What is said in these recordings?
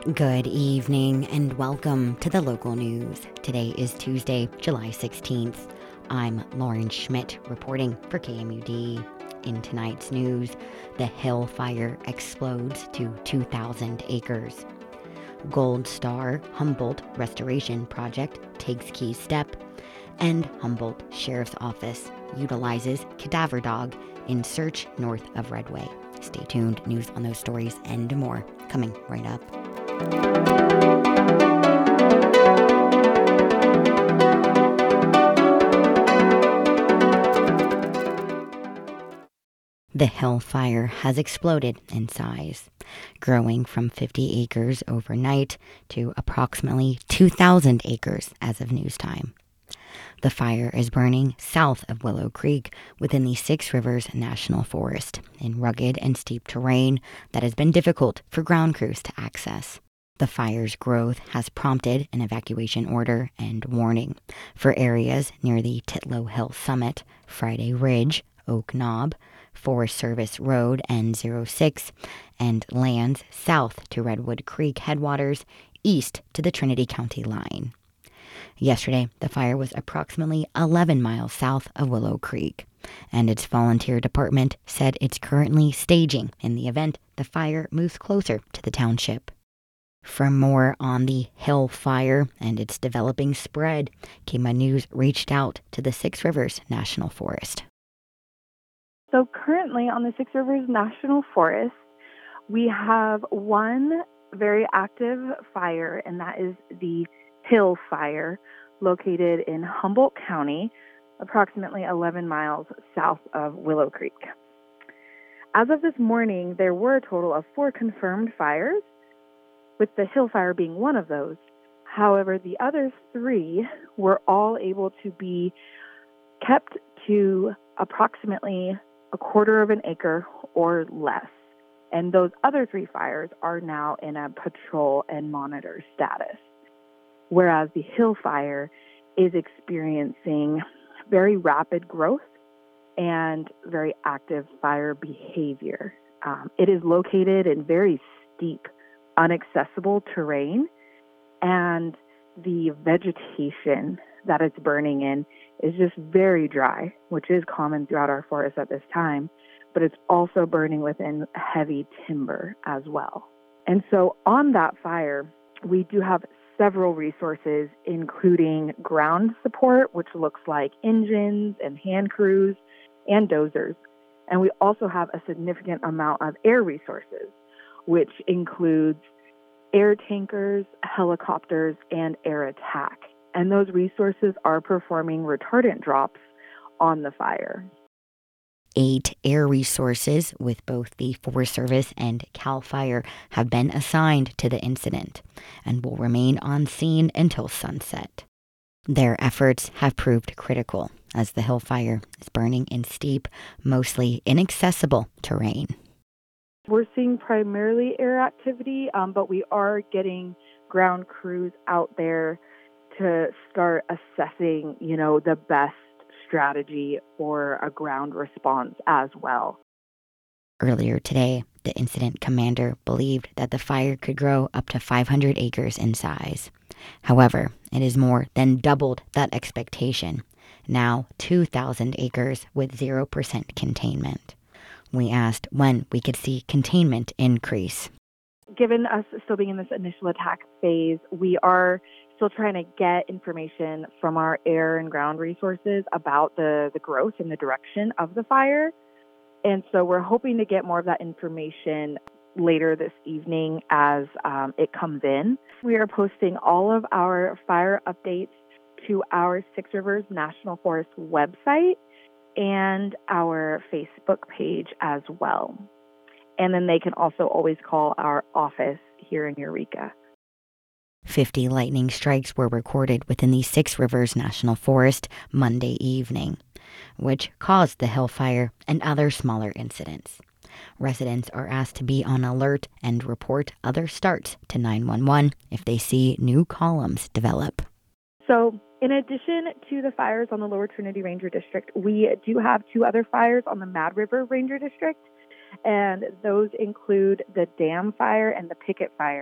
Good evening and welcome to the local news. Today is Tuesday, July 16th. I'm Lauren Schmidt reporting for KMUD. In tonight's news, the Hill Fire explodes to 2,000 acres. Gold Star Humboldt Restoration Project takes key step. And Humboldt Sheriff's Office utilizes cadaver dog in search north of Redway. Stay tuned. News on those stories and more coming right up. The Hill Fire has exploded in size, growing from 50 acres overnight to approximately 2,000 acres as of news time. The fire is burning south of Willow Creek within the Six Rivers National Forest in rugged and steep terrain that has been difficult for ground crews to access. The fire's growth has prompted an evacuation order and warning for areas near the Titlow Hill Summit, Friday Ridge, Oak Knob, Forest Service Road N06, and lands south to Redwood Creek headwaters, east to the Trinity County line. Yesterday, the fire was approximately 11 miles south of Willow Creek, and its volunteer department said it's currently staging in the event the fire moves closer to the township. For more on the Hill Fire and its developing spread, KMUD News reached out to the Six Rivers National Forest. So currently on the Six Rivers National Forest, we have one very active fire, and that is the Hill Fire, located in Humboldt County, approximately 11 miles south of Willow Creek. As of this morning, there were a total of 4 confirmed fires, with the Hill Fire being one of those. However, the other 3 were all able to be kept to approximately a quarter of an acre or less. And those other 3 fires are now in a patrol and monitor status. Whereas the Hill Fire is experiencing very rapid growth and very active fire behavior. It is located in very steep, inaccessible terrain, and the vegetation that it's burning in is just very dry, which is common throughout our forest at this time, but it's also burning within heavy timber as well. And so on that fire, we do have several resources, including ground support, which looks like engines and hand crews and dozers. And we also have a significant amount of air resources, which includes air tankers, helicopters, and air attack. And those resources are performing retardant drops on the fire. 8 air resources with both the Forest Service and CAL FIRE have been assigned to the incident and will remain on scene until sunset. Their efforts have proved critical as the Hill Fire is burning in steep, mostly inaccessible terrain. We're seeing primarily air activity, but we are getting ground crews out there to start assessing, the best strategy for a ground response as well. Earlier today, the incident commander believed that the fire could grow up to 500 acres in size. However, it has more than doubled that expectation, now 2,000 acres with 0% containment. We asked when we could see containment increase. Given us still being in this initial attack phase, we are still trying to get information from our air and ground resources about the growth and the direction of the fire. And so we're hoping to get more of that information later this evening as it comes in. We are posting all of our fire updates to our Six Rivers National Forest website and our Facebook page as well. And then they can also always call our office here in Eureka. 50 lightning strikes were recorded within the Six Rivers National Forest Monday evening, which caused the Hill Fire and other smaller incidents. Residents are asked to be on alert and report other starts to 911 if they see new columns develop. So, in addition to the fires on the Lower Trinity Ranger District, we do have 2 other fires on the Mad River Ranger District, and those include the Dam Fire and the Picket Fire.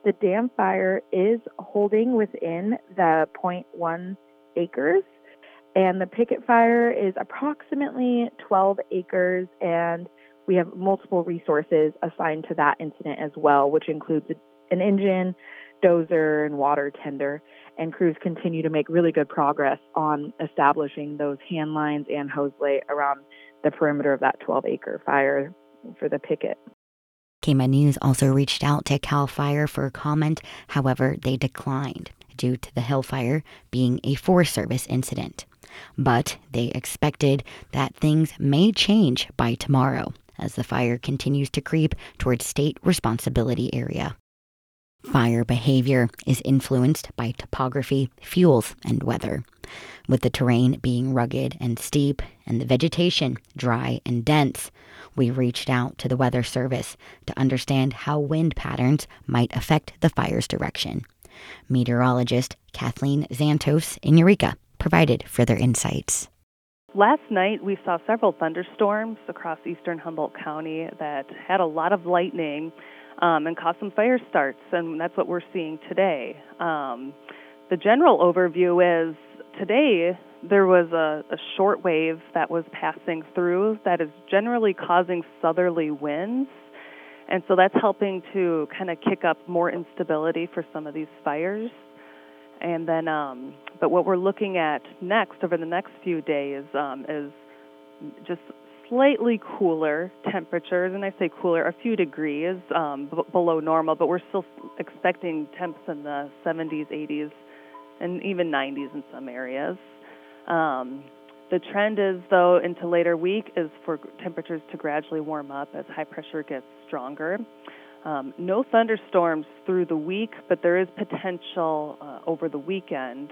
The dam fire is holding within the 0.1 acres, and the picket fire is approximately 12 acres, and we have multiple resources assigned to that incident as well, which includes an engine, dozer, and water tender. And crews continue to make really good progress on establishing those hand lines and hose lay around the perimeter of that 12-acre fire for the picket. KMED News also reached out to CAL FIRE for comment. However, they declined due to the Hill Fire being a Forest Service incident. But they expected that things may change by tomorrow as the fire continues to creep towards state responsibility area. Fire behavior is influenced by topography, fuels, and weather. With the terrain being rugged and steep and the vegetation dry and dense, we reached out to the Weather Service to understand how wind patterns might affect the fire's direction. Meteorologist Kathleen Zantos in Eureka provided further insights. Last night, we saw several thunderstorms across eastern Humboldt County that had a lot of lightning and caused some fire starts, and that's what we're seeing today. The general overview is today there was a short wave that was passing through that is generally causing southerly winds, and so that's helping to kind of kick up more instability for some of these fires. And then, but what we're looking at next over the next few days is just slightly cooler temperatures, and I say cooler, a few degrees below normal, but we're still expecting temps in the 70s, 80s, and even 90s in some areas. The trend is, though, into later week is for temperatures to gradually warm up as high pressure gets stronger. No thunderstorms through the week, but there is potential over the weekend.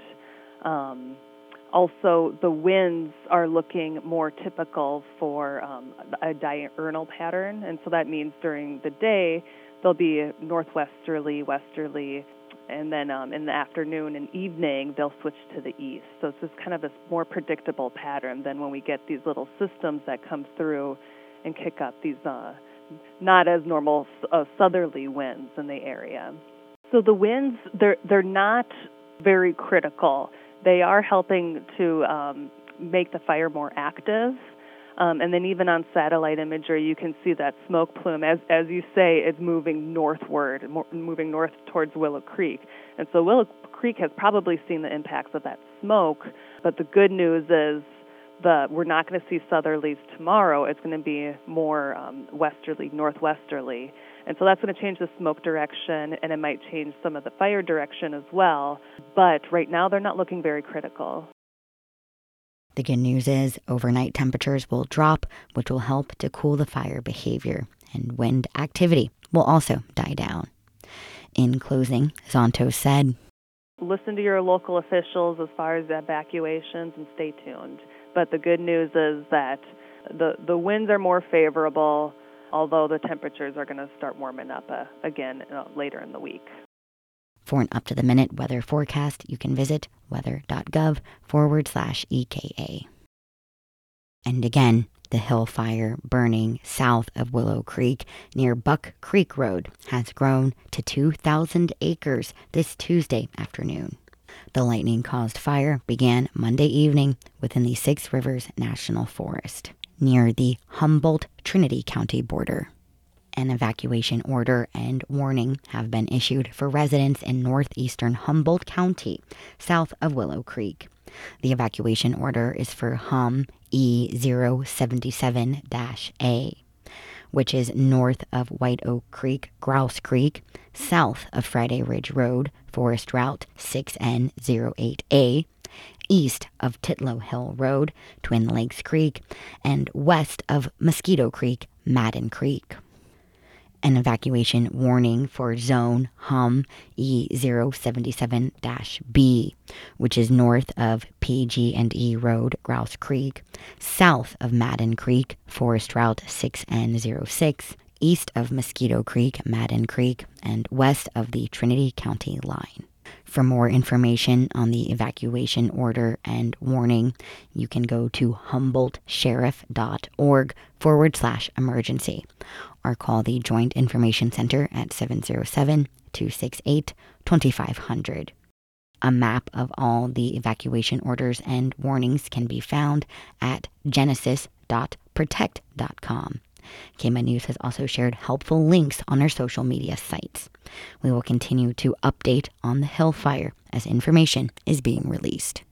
Also, the winds are looking more typical for a diurnal pattern, and so that means during the day they'll be northwesterly, westerly, and then in the afternoon and evening they'll switch to the east. So it's just kind of a more predictable pattern than when we get these little systems that come through and kick up these not as normal southerly winds in the area. So the winds, they're not very critical. They are helping to make the fire more active. And then even on satellite imagery, you can see that smoke plume. As you say, it's moving northward, moving north towards Willow Creek. And so Willow Creek has probably seen the impacts of that smoke. But the good news is we're not going to see southerlies tomorrow. It's going to be more westerly, northwesterly. And so that's going to change the smoke direction, and it might change some of the fire direction as well. But right now, they're not looking very critical. The good news is overnight temperatures will drop, which will help to cool the fire behavior, and wind activity will also die down. In closing, Zantos said, listen to your local officials as far as evacuations and stay tuned. But the good news is that the winds are more favorable, although the temperatures are going to start warming up again later in the week. For an up-to-the-minute weather forecast, you can visit weather.gov/EKA. And again, the Hill Fire burning south of Willow Creek near Buck Creek Road has grown to 2,000 acres this Tuesday afternoon. The lightning-caused fire began Monday evening within the Six Rivers National Forest, near the Humboldt-Trinity County border. An evacuation order and warning have been issued for residents in northeastern Humboldt County, south of Willow Creek. The evacuation order is for HUM E077-A, which is north of White Oak Creek, Grouse Creek, south of Friday Ridge Road, Forest Route 6N08A, east of Titlow Hill Road, Twin Lakes Creek, and west of Mosquito Creek, Madden Creek. An evacuation warning for zone HUM E077-B, which is north of PG&E Road, Grouse Creek, south of Madden Creek, Forest Route 6N06, east of Mosquito Creek, Madden Creek, and west of the Trinity County line. For more information on the evacuation order and warning, you can go to humboldtsheriff.org/emergency or call the Joint Information Center at 707-268-2500. A map of all the evacuation orders and warnings can be found at genesis.protect.com. KMUN News has also shared helpful links on our social media sites. We will continue to update on the Hill Fire as information is being released.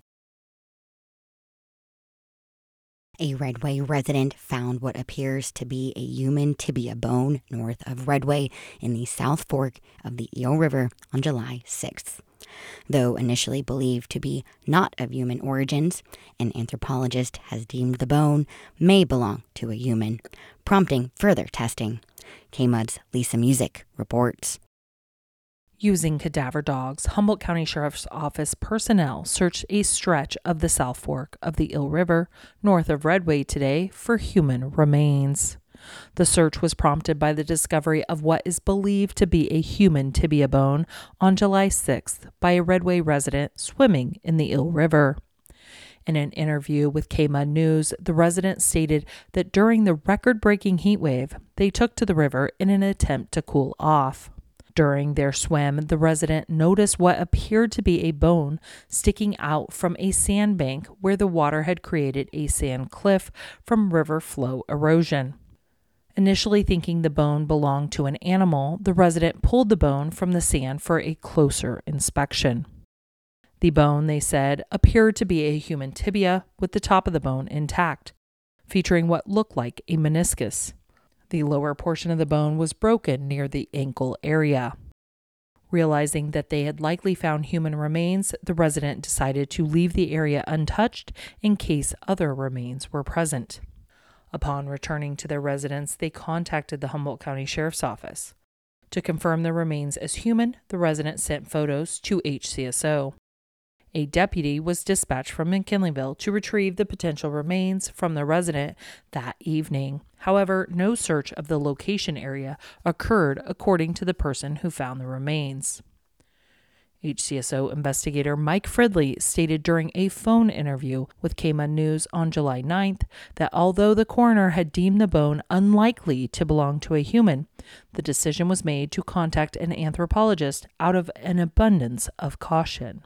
A Redway resident found what appears to be a human tibia bone north of Redway in the South Fork of the Eel River on July 6th. Though initially believed to be not of human origins, an anthropologist has deemed the bone may belong to a human, prompting further testing. KMUD's Lisa Music reports. Using cadaver dogs, Humboldt County Sheriff's Office personnel searched a stretch of the South Fork of the Eel River north of Redway today for human remains. The search was prompted by the discovery of what is believed to be a human tibia bone on July 6th by a Redway resident swimming in the Eel River. In an interview with KMUN News, the resident stated that during the record-breaking heat wave, they took to the river in an attempt to cool off. During their swim, the resident noticed what appeared to be a bone sticking out from a sandbank where the water had created a sand cliff from river flow erosion. Initially thinking the bone belonged to an animal, the resident pulled the bone from the sand for a closer inspection. The bone, they said, appeared to be a human tibia with the top of the bone intact, featuring what looked like a meniscus. The lower portion of the bone was broken near the ankle area. Realizing that they had likely found human remains, the resident decided to leave the area untouched in case other remains were present. Upon returning to their residence, they contacted the Humboldt County Sheriff's Office. To confirm the remains as human, the resident sent photos to HCSO. A deputy was dispatched from McKinleyville to retrieve the potential remains from the resident that evening. However, no search of the location area occurred according to the person who found the remains. HCSO investigator Mike Fridley stated during a phone interview with KMUN News on July 9th that although the coroner had deemed the bone unlikely to belong to a human, the decision was made to contact an anthropologist out of an abundance of caution.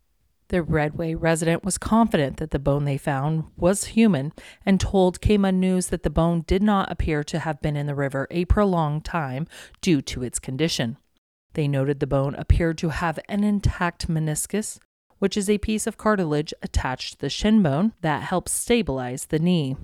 The Redway resident was confident that the bone they found was human and told KMUN News that the bone did not appear to have been in the river a prolonged time due to its condition. They noted the bone appeared to have an intact meniscus, which is a piece of cartilage attached to the shin bone that helps stabilize the knee.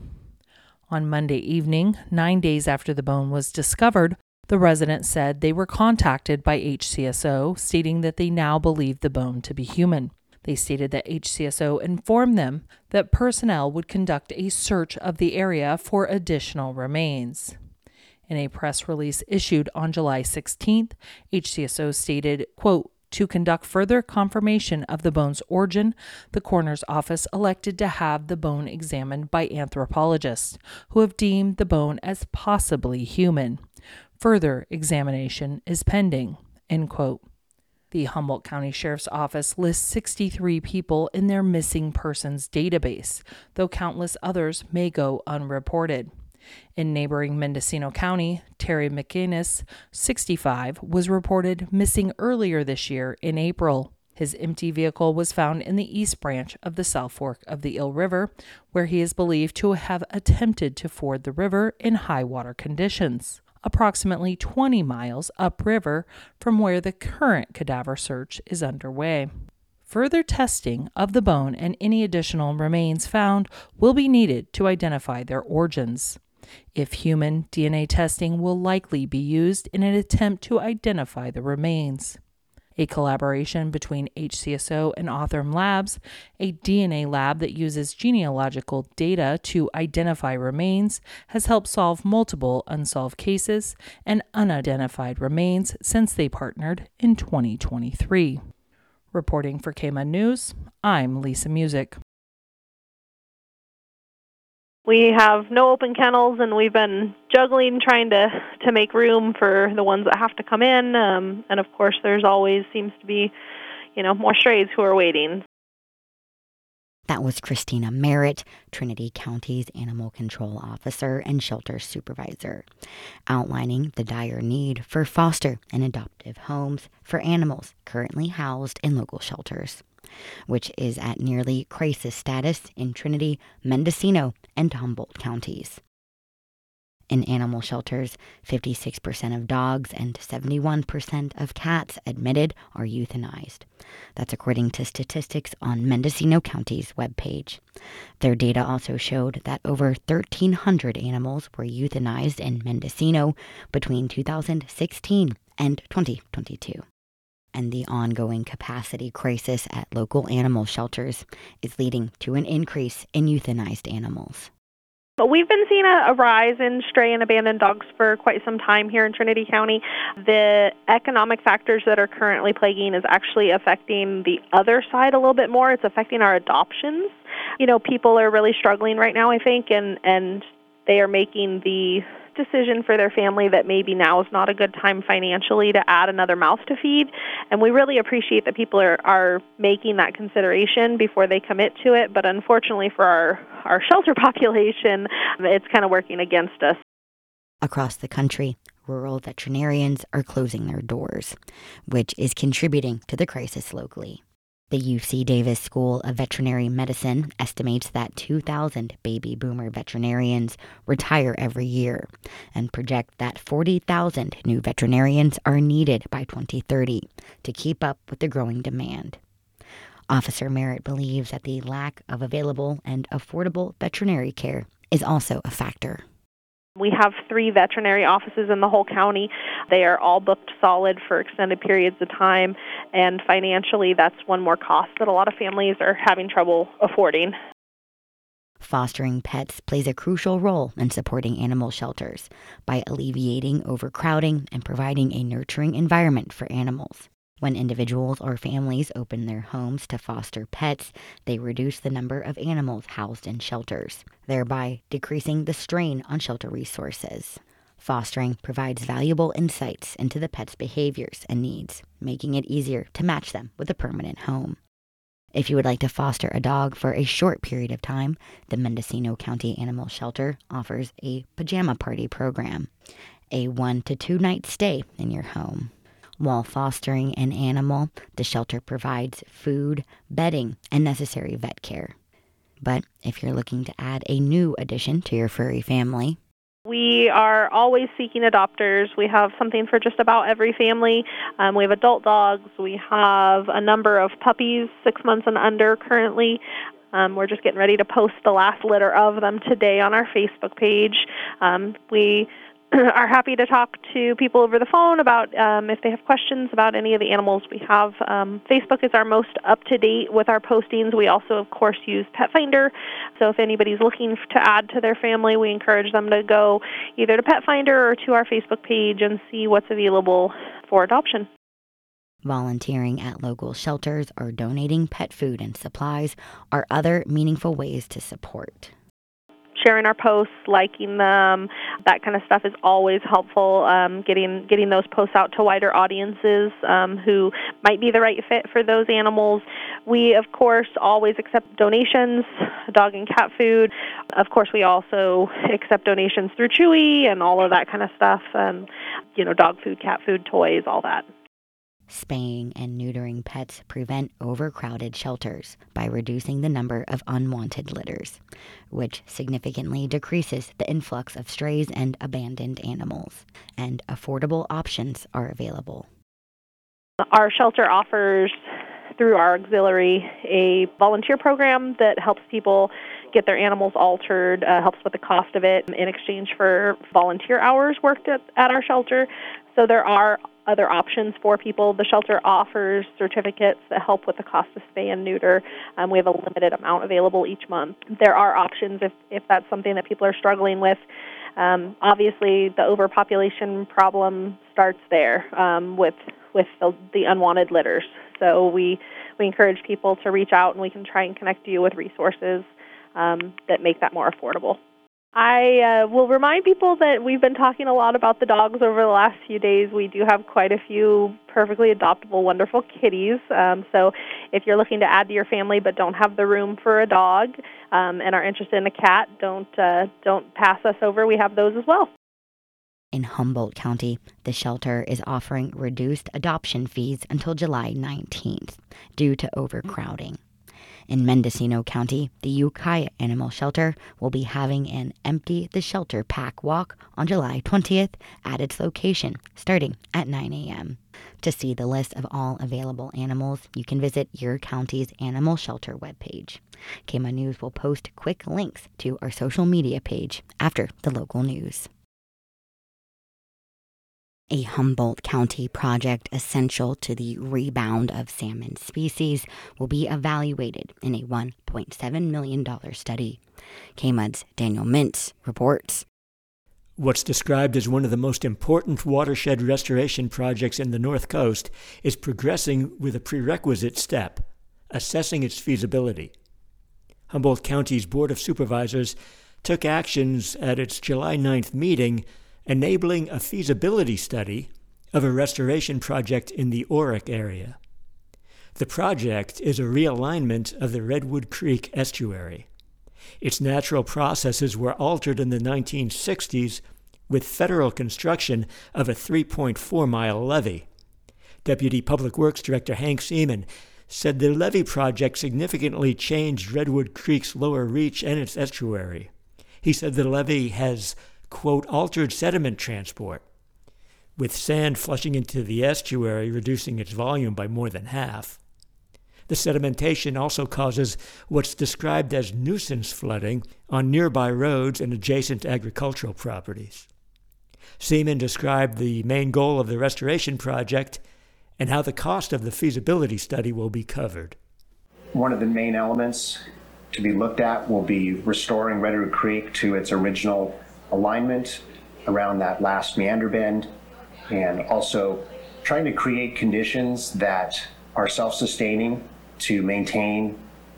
On Monday evening, 9 days after the bone was discovered, the resident said they were contacted by HCSO, stating that they now believe the bone to be human. They stated that HCSO informed them that personnel would conduct a search of the area for additional remains. In a press release issued on July 16th, HCSO stated, quote, to conduct further confirmation of the bone's origin, the coroner's office elected to have the bone examined by anthropologists, who have deemed the bone as possibly human. Further examination is pending, end quote. The Humboldt County Sheriff's Office lists 63 people in their missing persons database, though countless others may go unreported. In neighboring Mendocino County, Terry McInnes, 65, was reported missing earlier this year in April. His empty vehicle was found in the east branch of the South Fork of the Eel River, where he is believed to have attempted to ford the river in high water conditions, approximately 20 miles upriver from where the current cadaver search is underway. Further testing of the bone and any additional remains found will be needed to identify their origins. If human, DNA testing will likely be used in an attempt to identify the remains. A collaboration between HCSO and Othram Labs, a DNA lab that uses genealogical data to identify remains, has helped solve multiple unsolved cases and unidentified remains since they partnered in 2023. Reporting for KMUN News, I'm Lisa Music. We have no open kennels, and we've been juggling trying to make room for the ones that have to come in. And of course, there's always seems to be, more strays who are waiting. That was Christina Merritt, Trinity County's Animal Control Officer and Shelter Supervisor, outlining the dire need for foster and adoptive homes for animals currently housed in local shelters, which is at nearly crisis status in Trinity, Mendocino, and Humboldt counties. In animal shelters, 56% of dogs and 71% of cats admitted are euthanized. That's according to statistics on Mendocino County's webpage. Their data also showed that over 1,300 animals were euthanized in Mendocino between 2016 and 2022. And the ongoing capacity crisis at local animal shelters is leading to an increase in euthanized animals. We've been seeing a rise in stray and abandoned dogs for quite some time here in Trinity County. The economic factors that are currently plaguing is actually affecting the other side a little bit more. It's affecting our adoptions. People are really struggling right now, I think, and they are making the decision for their family that maybe now is not a good time financially to add another mouth to feed. And we really appreciate that people are making that consideration before they commit to it. But unfortunately for our shelter population, it's kind of working against us. Across the country, rural veterinarians are closing their doors, which is contributing to the crisis locally. The UC Davis School of Veterinary Medicine estimates that 2,000 baby boomer veterinarians retire every year and project that 40,000 new veterinarians are needed by 2030 to keep up with the growing demand. Officer Merritt believes that the lack of available and affordable veterinary care is also a factor. We have 3 veterinary offices in the whole county. They are all booked solid for extended periods of time, and financially that's one more cost that a lot of families are having trouble affording. Fostering pets plays a crucial role in supporting animal shelters by alleviating overcrowding and providing a nurturing environment for animals. When individuals or families open their homes to foster pets, they reduce the number of animals housed in shelters, thereby decreasing the strain on shelter resources. Fostering provides valuable insights into the pet's behaviors and needs, making it easier to match them with a permanent home. If you would like to foster a dog for a short period of time, the Mendocino County Animal Shelter offers a pajama party program, a 1 to 2 night stay in your home. While fostering an animal, the shelter provides food, bedding, and necessary vet care. But if you're looking to add a new addition to your furry family, we are always seeking adopters. We have something for just about every family. We have adult dogs. We have a number of puppies, 6 months and under currently. We're just getting ready to post the last litter of them today on our Facebook page. We are happy to talk to people over the phone about if they have questions about any of the animals we have. Facebook is our most up-to-date with our postings. We also, of course, use PetFinder. So if anybody's looking to add to their family, we encourage them to go either to PetFinder or to our Facebook page and see what's available for adoption. Volunteering at local shelters or donating pet food and supplies are other meaningful ways to support. Sharing our posts, liking them, that kind of stuff is always helpful. Getting those posts out to wider audiences who might be the right fit for those animals. We, of course, always accept donations, dog and cat food. Of course, we also accept donations through Chewy and all of that kind of stuff. Dog food, cat food, toys, all that. Spaying and neutering pets prevent overcrowded shelters by reducing the number of unwanted litters, which significantly decreases the influx of strays and abandoned animals, and affordable options are available. Our shelter offers, through our auxiliary, a volunteer program that helps people get their animals altered, helps with the cost of it in exchange for volunteer hours worked at our shelter. So there are other options for people. The shelter offers certificates that help with the cost of spay and neuter. We have a limited amount available each month. There are options if that's something that people are struggling with. Obviously, the overpopulation problem starts there with the unwanted litters. So we encourage people to reach out, and we can try and connect you with resources that make that more affordable. I will remind people that we've been talking a lot about the dogs over the last few days. We do have quite a few perfectly adoptable, wonderful kitties. So if you're looking to add to your family but don't have the room for a dog and are interested in a cat, don't pass us over. We have those as well. In Humboldt County, the shelter is offering reduced adoption fees until July 19th due to overcrowding. In Mendocino County, the Ukiah Animal Shelter will be having an Empty the Shelter Pack Walk on July 20th at its location, starting at 9 a.m. To see the list of all available animals, you can visit your county's animal shelter webpage. KMUN News will post quick links to our social media page after the local news. A Humboldt County project essential to the rebound of salmon species will be evaluated in a $1.7 million study. KMUN's Daniel Mintz reports. What's described as one of the most important watershed restoration projects in the North Coast is progressing with a prerequisite step, assessing its feasibility. Humboldt County's Board of Supervisors took actions at its July 9th meeting enabling a feasibility study of a restoration project in the Oric area. The project is a realignment of the Redwood Creek estuary. Its natural processes were altered in the 1960s with federal construction of a 3.4-mile levee. Deputy Public Works Director Hank Seaman said the levee project significantly changed Redwood Creek's lower reach and its estuary. He said the levee has, quote, altered sediment transport, with sand flushing into the estuary, reducing its volume by more than half. The sedimentation also causes what's described as nuisance flooding on nearby roads and adjacent agricultural properties. Seaman described the main goal of the restoration project and how the cost of the feasibility study will be covered. One of the main elements to be looked at will be restoring Redwood Creek to its original alignment around that last meander bend, and also trying to create conditions that are self-sustaining to maintain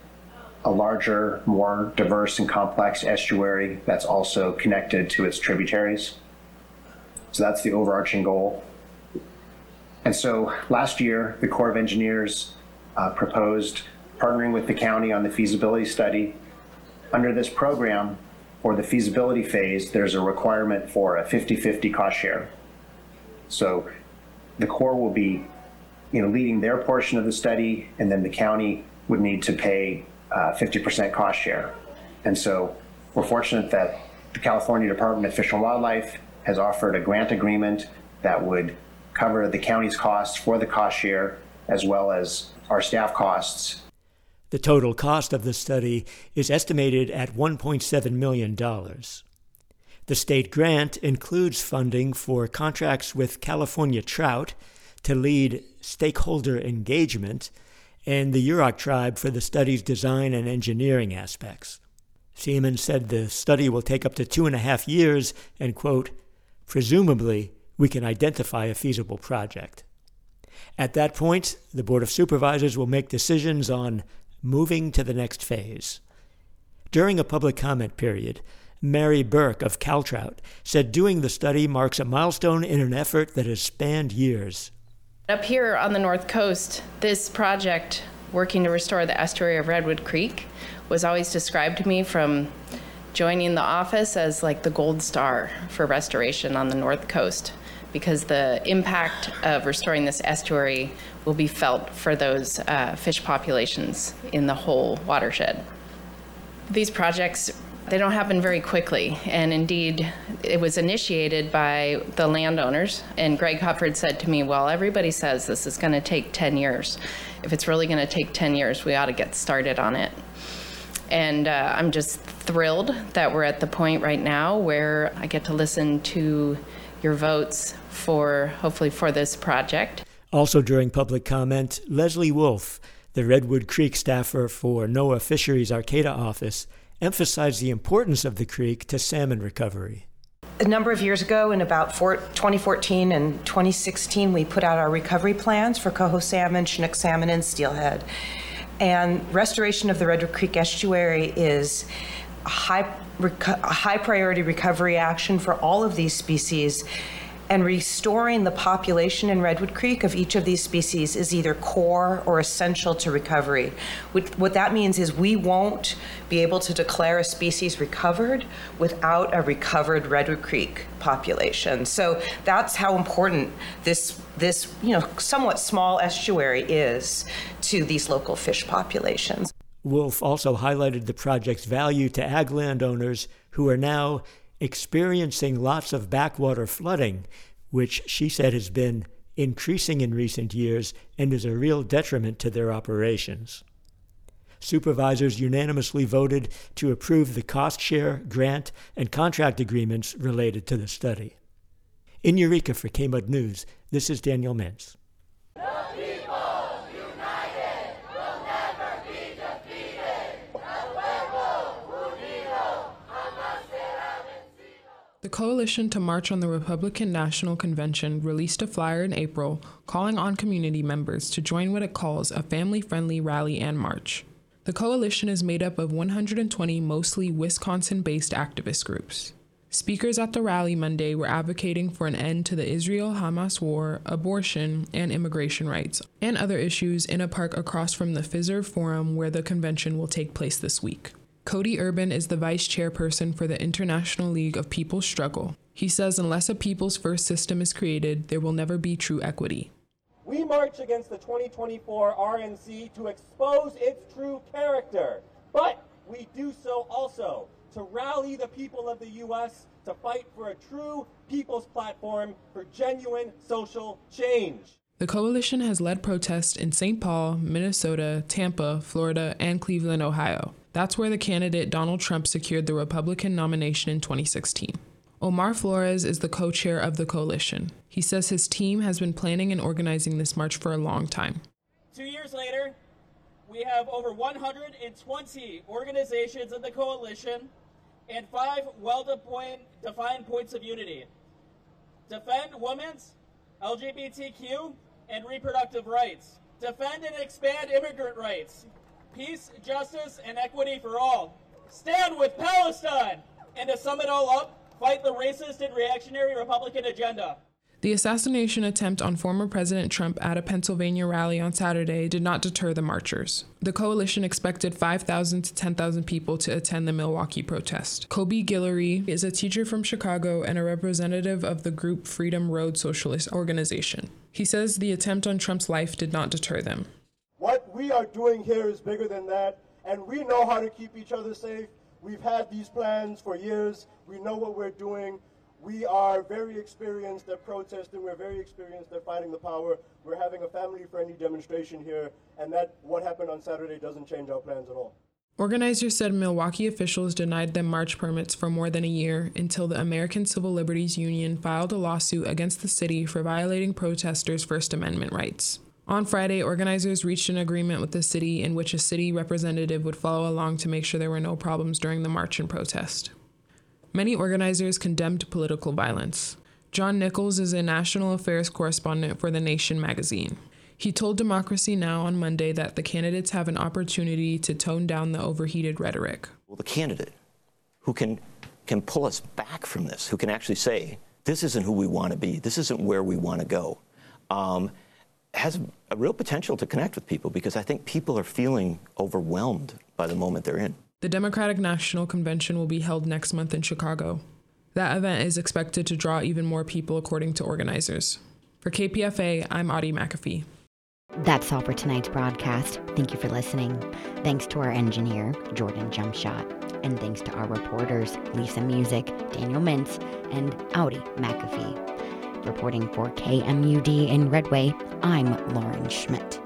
a larger, more diverse and complex estuary that's also connected to its tributaries. So that's the overarching goal. And so last year, the Corps of Engineers proposed partnering with the county on the feasibility study. Under this program, for the feasibility phase, there's a requirement for a 50-50 cost share. So the Corps will be leading their portion of the study, and then the county would need to pay 50% cost share. And so we're fortunate that the California Department of Fish and Wildlife has offered a grant agreement that would cover the county's costs for the cost share, as well as our staff costs. The total cost of the study is estimated at $1.7 million. The state grant includes funding for contracts with California Trout to lead stakeholder engagement and the Yurok tribe for the study's design and engineering aspects. Seaman said the study will take up to 2.5 years and, quote, presumably we can identify a feasible project. At that point, the Board of Supervisors will make decisions on moving to the next phase. During a public comment period, Mary Burke of CalTrout said doing the study marks a milestone in an effort that has spanned years. Up here on the North Coast, this project, working to restore the estuary of Redwood Creek, was always described to me from joining the office as like the gold star for restoration on the North Coast, because the impact of restoring this estuary will be felt for those fish populations in the whole watershed. These projects, they don't happen very quickly, and indeed, it was initiated by the landowners, and Greg Hufford said to me, well, everybody says this is going to take 10 years. If it's really going to take 10 years, we ought to get started on it. And I'm just thrilled that we're at the point right now where I get to listen to your votes hopefully for this project. Also during public comment, Leslie Wolf, the Redwood Creek staffer for NOAA Fisheries Arcata office, emphasized the importance of the creek to salmon recovery. A number of years ago, in about 2014 and 2016, we put out our recovery plans for coho salmon, Chinook salmon, and steelhead. And restoration of the Redwood Creek estuary is a high a high priority recovery action for all of these species, and restoring the population in Redwood Creek of each of these species is either core or essential to recovery. What that means is we won't be able to declare a species recovered without a recovered Redwood Creek population. So that's how important this somewhat small estuary is to these local fish populations. Wolf also highlighted the project's value to ag landowners who are now experiencing lots of backwater flooding, which she said has been increasing in recent years and is a real detriment to their operations. Supervisors unanimously voted to approve the cost share, grant, and contract agreements related to the study. In Eureka for KMUD News, this is Daniel Mintz. The Coalition to March on the Republican National Convention released a flyer in April calling on community members to join what it calls a family-friendly rally and march. The coalition is made up of 120 mostly Wisconsin-based activist groups. Speakers at the rally Monday were advocating for an end to the Israel-Hamas war, abortion, and immigration rights, and other issues in a park across from the Fiserv Forum where the convention will take place this week. Cody Urban is the vice chairperson for the International League of People's Struggle. He says unless a people's first system is created, there will never be true equity. We march against the 2024 RNC to expose its true character, but we do so also to rally the people of the U.S. to fight for a true people's platform for genuine social change. The coalition has led protests in St. Paul, Minnesota, Tampa, Florida, and Cleveland, Ohio. That's where the candidate Donald Trump secured the Republican nomination in 2016. Omar Flores is the co-chair of the coalition. He says his team has been planning and organizing this march for a long time. 2 years later, we have over 120 organizations in the coalition and 5 well-defined points of unity. Defend women's, LGBTQ, and reproductive rights. Defend and expand immigrant rights. Peace, justice, and equity for all. Stand with Palestine! And to sum it all up, fight the racist and reactionary Republican agenda. The assassination attempt on former President Trump at a Pennsylvania rally on Saturday did not deter the marchers. The coalition expected 5,000 to 10,000 people to attend the Milwaukee protest. Kobe Guillory is a teacher from Chicago and a representative of the group Freedom Road Socialist Organization. He says the attempt on Trump's life did not deter them. What we are doing here is bigger than that, and we know how to keep each other safe. We've had these plans for years. We know what we're doing. We are very experienced at protesting. We're very experienced at fighting the power. We're having a family-friendly demonstration here, and that what happened on Saturday doesn't change our plans at all. Organizers said Milwaukee officials denied them march permits for more than a year until the American Civil Liberties Union filed a lawsuit against the city for violating protesters' First Amendment rights. On Friday, organizers reached an agreement with the city in which a city representative would follow along to make sure there were no problems during the march and protest. Many organizers condemned political violence. John Nichols is a national affairs correspondent for The Nation magazine. He told Democracy Now! On Monday that the candidates have an opportunity to tone down the overheated rhetoric. Well, the candidate who can pull us back from this, who can actually say, this isn't who we want to be, this isn't where we want to go, has a real potential to connect with people, because I think people are feeling overwhelmed by the moment they're in. The Democratic National Convention will be held next month in Chicago. That event is expected to draw even more people, according to organizers. For KPFA, I'm Audie McAfee. That's all for tonight's broadcast. Thank you for listening. Thanks to our engineer, Jordan Jumpshot. And thanks to our reporters, Lisa Music, Daniel Mintz, and Audie McAfee. Reporting for KMUD in Redway, I'm Lauren Schmidt.